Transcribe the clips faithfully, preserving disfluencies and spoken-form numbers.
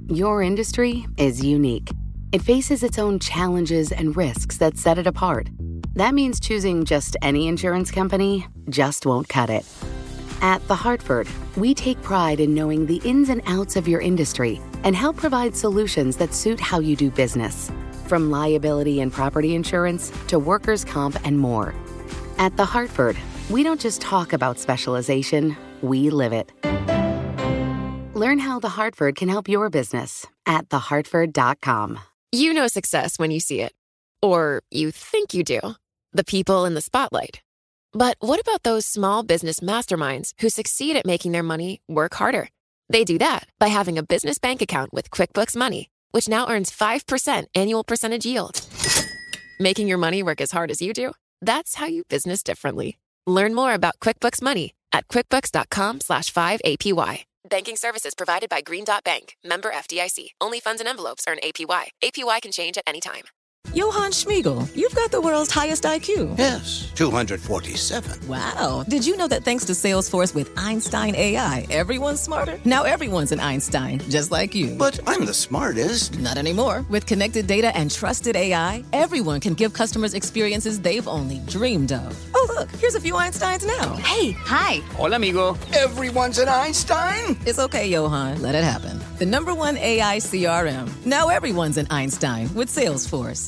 Your industry is unique. It faces its own challenges and risks that set it apart. That means choosing just any insurance company just won't cut it. At The Hartford, we take pride in knowing the ins and outs of your industry and help provide solutions that suit how you do business. From liability and property insurance to workers' comp and more. At The Hartford, we don't just talk about specialization, we live it. Learn how The Hartford can help your business at the hartford dot com. You know success when you see it. Or you think you do. The people in the spotlight. But what about those small business masterminds who succeed at making their money work harder? They do that by having a business bank account with QuickBooks Money, which now earns five percent annual percentage yield. Making your money work as hard as you do? That's how you business differently. Learn more about QuickBooks Money at quickbooks.com slash 5APY. Banking services provided by Green Dot Bank. Member F D I C. Only funds and envelopes earn A P Y. A P Y can change at any time. Johann Schmiegel, you've got the world's highest I Q. Yes, two hundred forty-seven. Wow. Did you know that thanks to Salesforce with Einstein A I, everyone's smarter? Now everyone's an Einstein, just like you. But I'm the smartest. Not anymore. With connected data and trusted A I, everyone can give customers experiences they've only dreamed of. Oh, look, here's a few Einsteins now. Hey, hi. Hola, amigo. Everyone's an Einstein? It's okay, Johann. Let it happen. The number one A I C R M. Now everyone's an Einstein with Salesforce.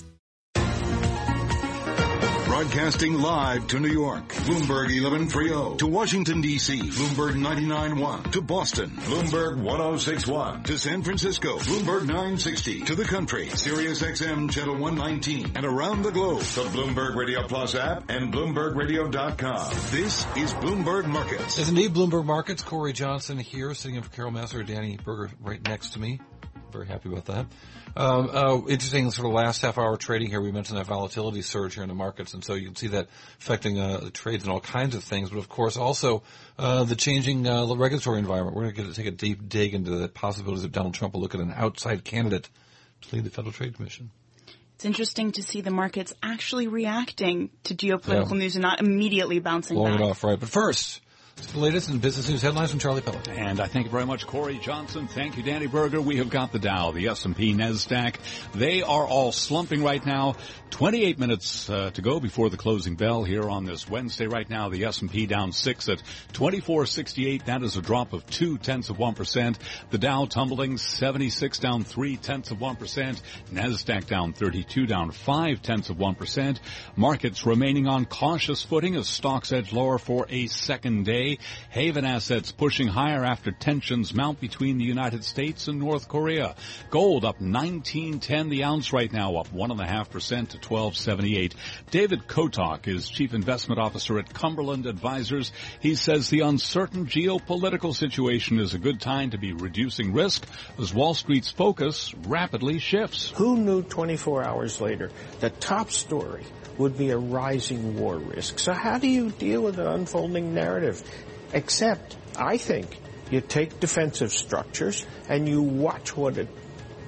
Broadcasting live to New York, Bloomberg eleven thirty. To Washington, D C, Bloomberg ninety-nine point one. To Boston, Bloomberg ten sixty-one. To San Francisco, Bloomberg nine sixty. To the country, Sirius X M Channel one nineteen. And around the globe, the Bloomberg Radio Plus app and Bloomberg Radio dot com. This is Bloomberg Markets. Yes, indeed, Bloomberg Markets. Corey Johnson here, sitting in for Carol Massar, Danny Berger right next to me. Very happy about that. Um, uh, interesting sort of last half hour trading here. We mentioned that volatility surge here in the markets, and so you can see that affecting uh, the trades and all kinds of things. But of course, also uh, the changing uh, regulatory environment. We're going to take a deep dig into the possibilities of Donald Trump will look at an outside candidate to lead the Federal Trade Commission. It's interesting to see the markets actually reacting to geopolitical yeah. news and not immediately bouncing Blowing back. it off, right? But first, the latest in business news headlines from Charlie Pellet. And I thank you very much, Corey Johnson. Thank you, Danny Berger. We have got the Dow, the S and P, NASDAQ. They are all slumping right now. twenty-eight minutes uh, to go before the closing bell here on this Wednesday. Right now, the S and P down six at twenty-four sixty-eight. That is a drop of two tenths of one percent. The Dow tumbling seventy-six, down three tenths of one percent. NASDAQ down thirty-two, down five tenths of one percent. Markets remaining on cautious footing as stocks edge lower for a second day. Haven assets pushing higher after tensions mount between the United States and North Korea. Gold up nineteen ten the ounce right now, up one point five percent to twelve seventy-eight. David Kotok is Chief Investment Officer at Cumberland Advisors. He says the uncertain geopolitical situation is a good time to be reducing risk as Wall Street's focus rapidly shifts. Who knew twenty-four hours later the top story would be a rising war risk? So how do you deal with an unfolding narrative? Except, I think, you take defensive structures and you watch what it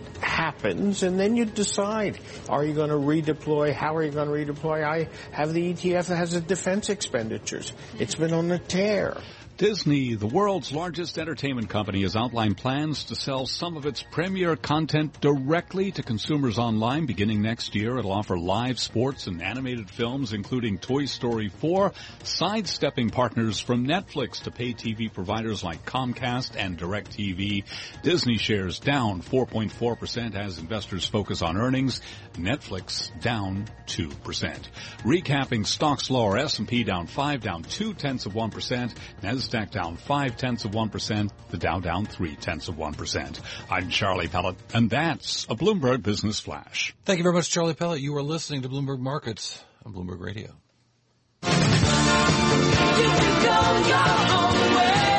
happens, and then you decide, are you going to redeploy? How are you going to redeploy? I have the E T F that has the defense expenditures. It's been on a tear. Disney, the world's largest entertainment company, has outlined plans to sell some of its premier content directly to consumers online beginning next year. It'll offer live sports and animated films, including Toy Story four, sidestepping partners from Netflix to pay T V providers like Comcast and DirecTV. Disney shares down four point four percent as investors focus on earnings. Netflix down two percent. Recapping stocks lower, S and P down five, down two tenths of one percent. NASDAQ down five tenths of one percent. The Dow down three tenths of one percent. I'm Charlie Pellet, and that's a Bloomberg Business Flash. Thank you very much, Charlie Pellet. You are listening to Bloomberg Markets on Bloomberg Radio. You can go your own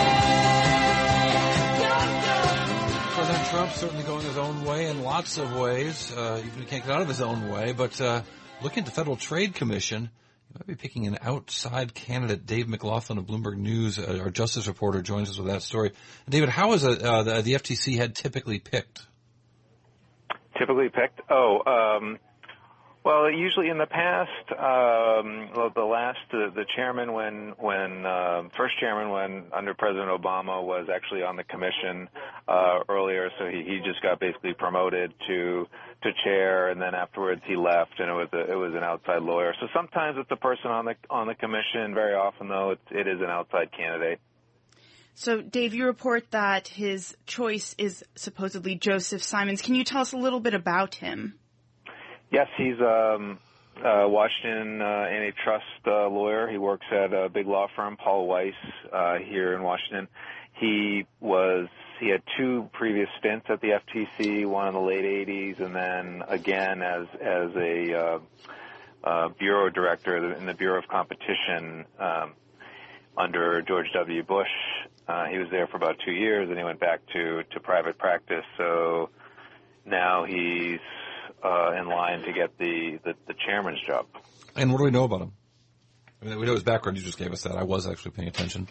way. President Trump certainly going his own way in lots of ways. Uh, even if he can't get out of his own way. But uh, looking at the Federal Trade Commission, you might be picking an outside candidate. Dave McLaughlin of Bloomberg News, uh, our justice reporter, joins us with that story. David, how is a, uh, the, the F T C head typically picked? Typically picked? Oh, um, Well, usually in the past, um, well, the last, uh, the chairman when, when, uh, first chairman when under President Obama was actually on the commission, uh, earlier, so he, he just got basically promoted to, to chair, and then afterwards he left, and it was a, it was an outside lawyer. So sometimes it's a person on the, on the commission, very often though, it's, it is an outside candidate. So, Dave, you report that his choice is supposedly Joseph Simons. Can you tell us a little bit about him? Yes, he's um, a Washington uh, antitrust uh, lawyer. He works at a big law firm, Paul Weiss, uh, here in Washington. He was he had two previous stints at the F T C, one in the late eighties, and then again as as a uh, uh, bureau director in the Bureau of Competition um, under George W. Bush. Uh, he was there for about two years, and he went back to to private practice. So now he's Uh, in line to get the, the, the chairman's job. And what do we know about him? I mean, we know his background. You just gave us that. I was actually paying attention.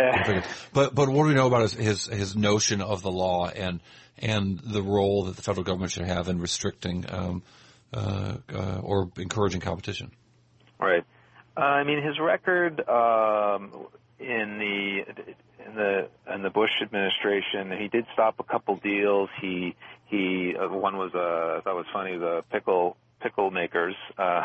But but what do we know about his, his his notion of the law and and the role that the federal government should have in restricting um, uh, uh, or encouraging competition? Right. Uh, I mean, his record um, in the in the in the Bush administration, he did stop a couple deals. He He uh, one was uh, I thought was funny, the pickle pickle makers. Uh,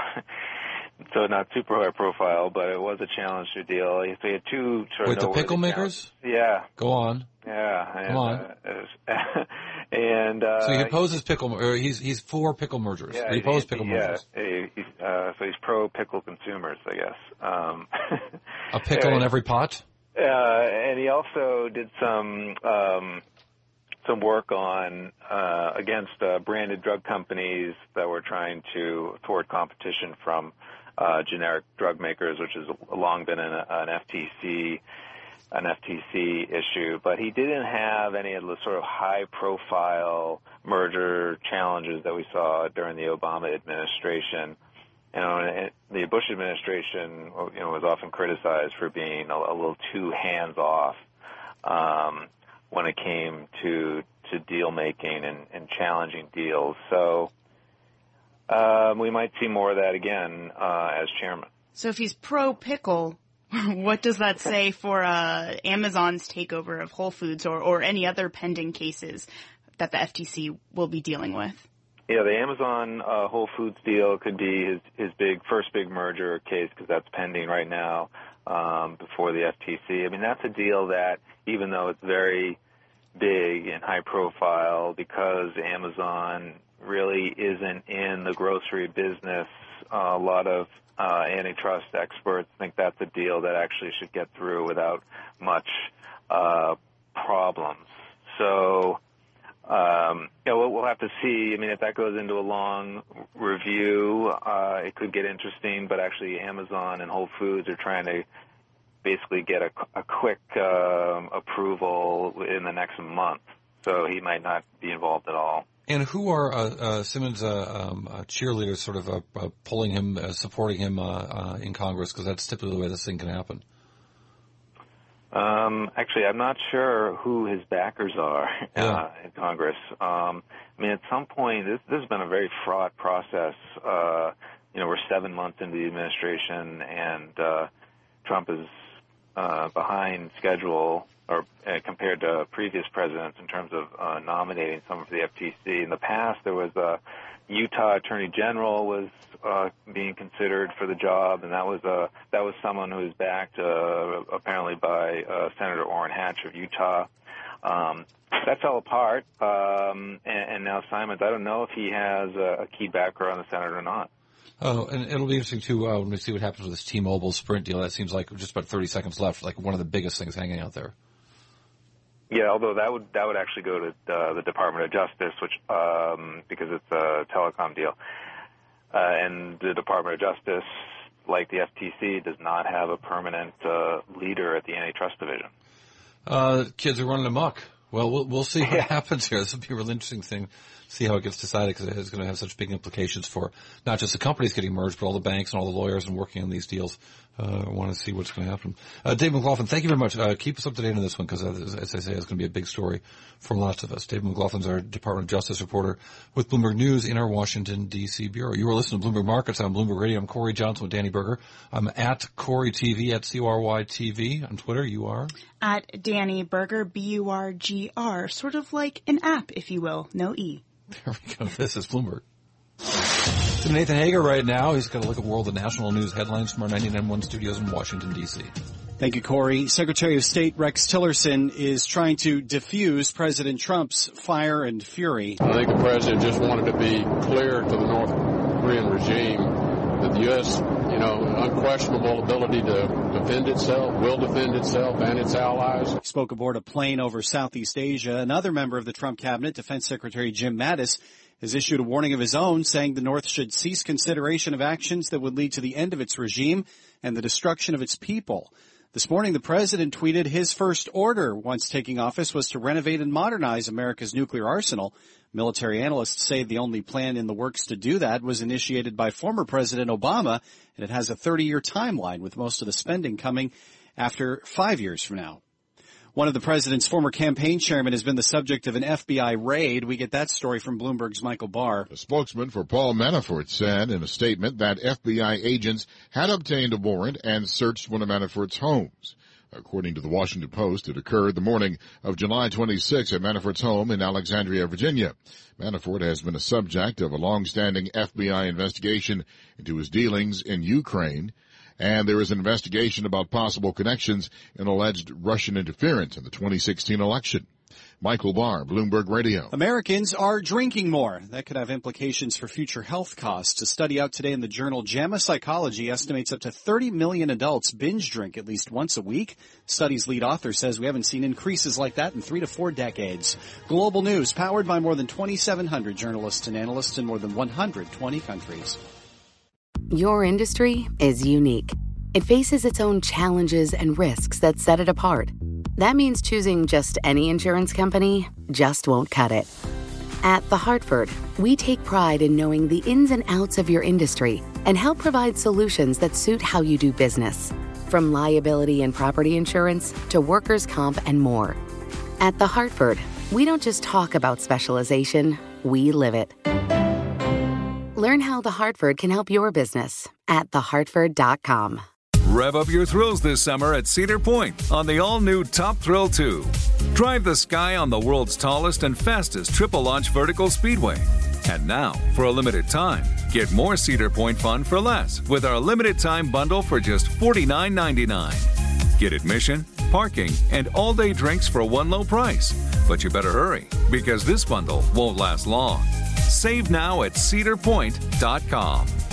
so not super high profile, but it was a challenge to deal. So he had two sort Wait, of the pickle makers? Yeah. Go on. Yeah. And, Come on. Uh, and uh, so he opposes pickle. Or he's he's for pickle mergers. Yeah, he opposes he, pickle yeah, mergers. He, he's, uh, so he's pro pickle consumers, I guess. Um, a pickle in every pot. Uh, and he also did some. Um, some work on uh, against uh, branded drug companies that were trying to thwart competition from uh, generic drug makers, which has long been an, an F T C an F T C issue. But he didn't have any of the sort of high-profile merger challenges that we saw during the Obama administration. You know, the Bush administration, you know, was often criticized for being a, a little too hands-off. Um, when it came to to deal making and, and challenging deals. So um, we might see more of that again uh, as chairman. So if he's pro-pickle, what does that say for uh, Amazon's takeover of Whole Foods or, or any other pending cases that the F T C will be dealing with? Yeah, the Amazon uh, Whole Foods deal could be his, his big first big merger case because that's pending right now um, before the F T C. I mean, that's a deal that, even though it's very big and high profile, because Amazon really isn't in the grocery business, uh, a lot of uh, antitrust experts think that's a deal that actually should get through without much uh, problems. So, um, you know, we'll have to see. I mean, if that goes into a long review, uh, it could get interesting, but actually Amazon and Whole Foods are trying to basically get a, a quick um, approval in the next month, so he might not be involved at all. And who are uh, uh, Simmons' uh, um, uh, cheerleaders sort of uh, uh, pulling him, uh, supporting him uh, uh, in Congress? Because that's typically the way this thing can happen. Um, actually, I'm not sure who his backers are uh, yeah. in Congress. Um, I mean, at some point, this, this has been a very fraught process. Uh, you know, we're seven months into the administration, and uh, Trump is Uh, behind schedule or uh, compared to previous presidents in terms of uh, nominating someone for the F T C. In the past, there was a Utah Attorney General was uh, being considered for the job, and that was a that was someone who was backed uh, apparently by uh, Senator Orrin Hatch of Utah. Um, that fell apart, um, and, and now Simons. I don't know if he has a, a key backer on the Senate or not. Oh, and it'll be interesting, too, uh, when we see what happens with this T-Mobile Sprint deal. That seems like just about thirty seconds left, like one of the biggest things hanging out there. Yeah, although that would that would actually go to uh, the Department of Justice, which um, because it's a telecom deal. Uh, and the Department of Justice, like the F T C, does not have a permanent uh, leader at the antitrust division. Uh, kids are running amok. Well, we'll, we'll see what yeah. happens here. This will be a really interesting thing. See how it gets decided, because it's going to have such big implications for not just the companies getting merged, but all the banks and all the lawyers and working on these deals Uh, I want to see what's going to happen. Uh, Dave McLaughlin, thank you very much. Uh, keep us up to date on this one because, uh, as I say, it's going to be a big story for lots of us. Dave McLaughlin's our Department of Justice reporter with Bloomberg News in our Washington, D C bureau. You are listening to Bloomberg Markets on Bloomberg Radio. I'm Corey Johnson with Danny Berger. I'm at Corey T V, at C O R Y T V. On Twitter, you are? At Danny Berger, B U R G R. Sort of like an app, if you will. No E. There we go. This is Bloomberg. To Nathan Hager right now. He's going to look at world and national news headlines from our ninety-nine point one studios in Washington, D C. Thank you, Corey. Secretary of State Rex Tillerson is trying to diffuse President Trump's fire and fury. I think the president just wanted to be clear to the North Korean regime that the U S, you know, unquestionable ability to defend itself, will defend itself and its allies. He spoke aboard a plane over Southeast Asia. Another member of the Trump cabinet, Defense Secretary Jim Mattis, has issued a warning of his own, saying the North should cease consideration of actions that would lead to the end of its regime and the destruction of its people. This morning, the president tweeted his first order once taking office was to renovate and modernize America's nuclear arsenal. Military analysts say the only plan in the works to do that was initiated by former President Obama, and it has a thirty-year timeline, with most of the spending coming after five years from now. One of the president's former campaign chairmen has been the subject of an F B I raid. We get that story from Bloomberg's Michael Barr. A spokesman for Paul Manafort said in a statement that F B I agents had obtained a warrant and searched one of Manafort's homes. According to the Washington Post, it occurred the morning of July twenty-sixth at Manafort's home in Alexandria, Virginia. Manafort has been a subject of a long-standing F B I investigation into his dealings in Ukraine. And there is an investigation about possible connections in alleged Russian interference in the twenty sixteen election. Michael Barr, Bloomberg Radio. Americans are drinking more. That could have implications for future health costs. A study out today in the journal JAMA Psychology estimates up to thirty million adults binge drink at least once a week. The study's lead author says we haven't seen increases like that in three to four decades. Global News, powered by more than twenty-seven hundred journalists and analysts in more than one hundred twenty countries. Your industry is unique. It faces its own challenges and risks that set it apart. That means choosing just any insurance company just won't cut it. At The Hartford, we take pride in knowing the ins and outs of your industry and help provide solutions that suit how you do business. From liability and property insurance to workers' comp and more. At The Hartford, we don't just talk about specialization, we live it. Learn how The Hartford can help your business at the hartford dot com. Rev up your thrills this summer at Cedar Point on the all-new Top Thrill two. Drive the sky on the world's tallest and fastest triple-launch vertical speedway. And now, for a limited time, get more Cedar Point fun for less with our limited-time bundle for just forty-nine ninety-nine. Get admission, parking, and all-day drinks for one low price. But you better hurry, because this bundle won't last long. Save now at cedar point dot com.